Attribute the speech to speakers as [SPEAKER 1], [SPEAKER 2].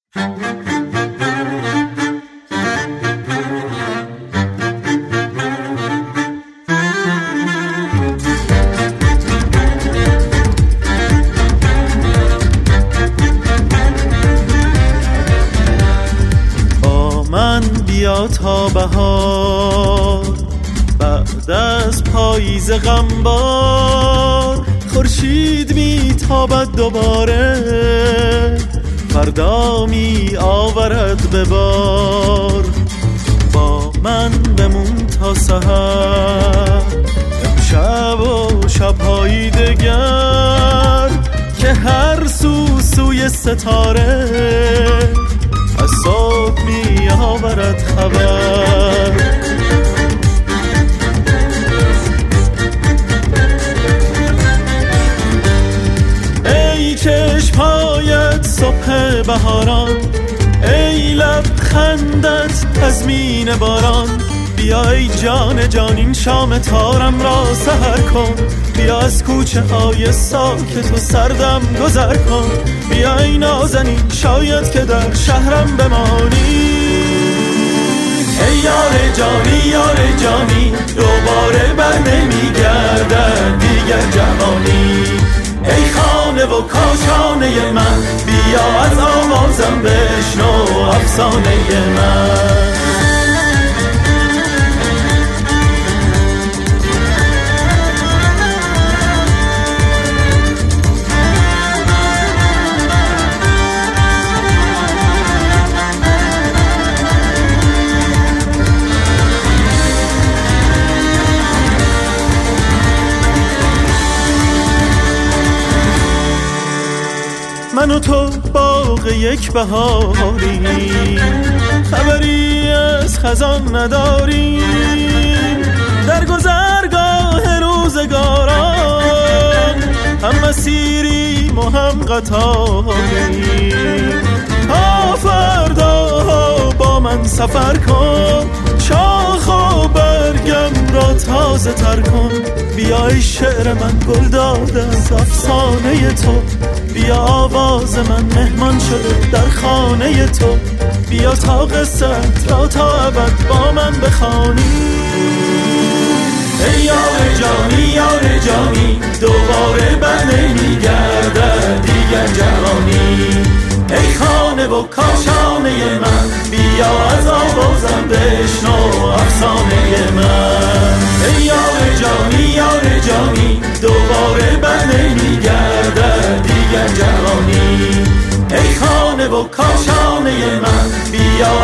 [SPEAKER 1] با من بیا تا بهار، بعد از پاییز غمبار خورشید میتابد دوباره، فردا می آورد به بار. با من بمون تا سحر، امشب و شب‌های دگر، که هر سوی ستاره از صبح می آورد خبر. ای چشم‌هایت صبح بهاران، ای لبخندت تضمین باران، بیا ای جان جان این شام تارم را سحر کن، بیا از کوچه های ساکت و سردم گذر کن، بیا ای نازنین شاید که در شهرم بمانی. ای یار جانی یار جانی، دوباره بر نمیگردد دیگر جوانی. ای خانه و کاشانه من، بیا از آوازم بشنو افسانه من. من و تو باغ یک بهاریم، خبری از خزان نداریم، در گذرگاه روزگاران هم مسیریم و هم قطاریم. تا فردا با من سفر کن، شاخ و برگم را تازه تر کن، بیا ای شعر من گل داده از افسانه تو، بیا آواز من مهمان شده در خانه تو، بیا تا قصت را تا ابد با من بخوانی. ای یار جانی یار جانی، دوباره بر نمیگردد دیگر جوانی. ای خانه و کاشانه من، بیا از آوازم بشنو افسانه من. ای یار جانی یار جانی، دوباره بر نمیگردد دیگر جوانی. ای خانه و کاشانه من، بیا